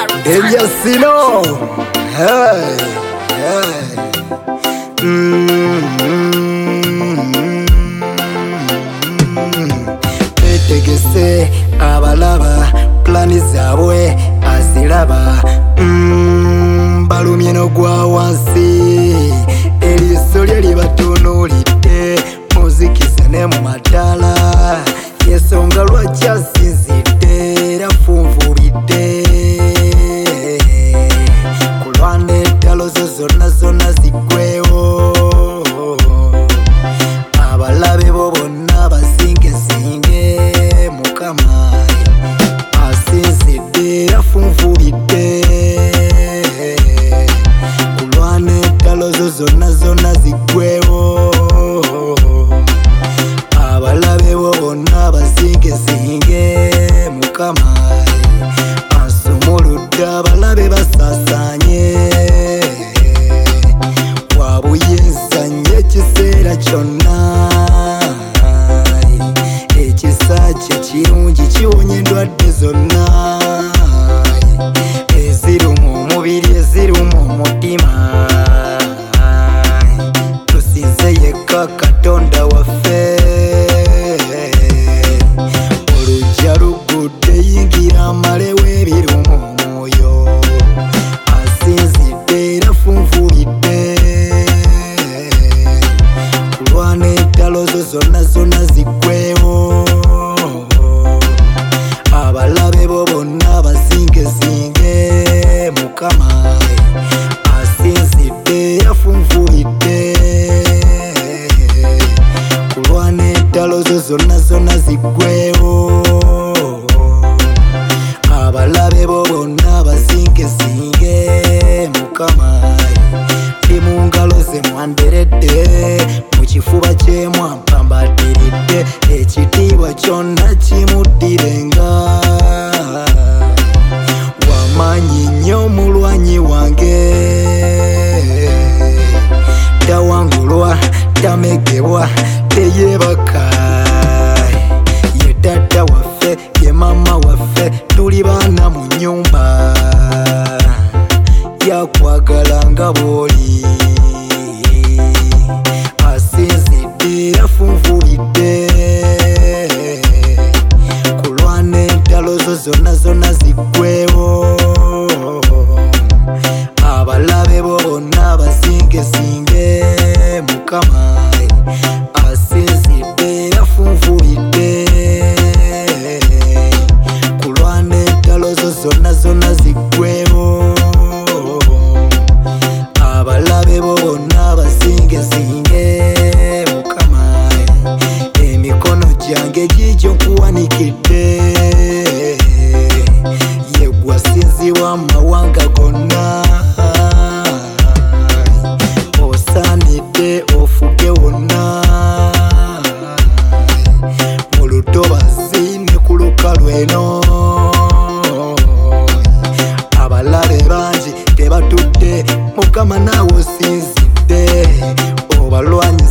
Eliasino, hey, hey. Etegese abalaba plani zaabwe aziraba balumye n'ogwa wansi eriiso lye libatunuulidde muzikiza ne mu mataala ensonga lwaki asinzidde era funvubidde kulwana entalo zo zonna zonna ziggwewo abalabe bo bonna bazingezinge mukama asinzidde era funvubidde kulwana entalo zo zonna zonna ziggwewo abalabe bo bonna bazingezinge mukama ansumuludde abalabe basaasanye wabuyinzanye ekiseera kyonna ekisa kye kirungi kiwonya endwadde zonna eziruma omubiri eziruma omutima tusinze yekka katonda waffe olujja lugudde yingira amalewo ebiruma omwoyo asinzidde era funvubidde kulwana entalo zo zonna zonna ziggwewo abalabe bo bonna bazingezinge mukama asinzidde era funvubidde kulwana entalo zo zonna zonna ziggwewo abalabe bo bonna bazingezinge mukama ndi mu ngalo ze mwanderedde mu kifuba kye mwampambadiridde ekitiibwa kyonna kimuddirenga wamanyi nnyo omulwanyi wange tawangulwa tamegebwa teyeebaka ye tata waffe ye mama waffe tuli baana mu nnyumba yakwagala nga bw'oli asinzidde era funvubidde kulwana entalo zo zonna zonna ziggwewo abalabe bo bonna bazingezinge mukama asinzidde era funvubidde kulwana entalo zo zonna zonna ziggwewo abalabe bo bonna bazingezinge mukama emikono gyange gijjo nkuwanikidde yegwa sinzibwa mu mawanga gonna osaanidde ofuge wonna mu lutobazi ne ku lukalu eno abalabe bangi tebatudde mukama naawe osinzidde obalwanyi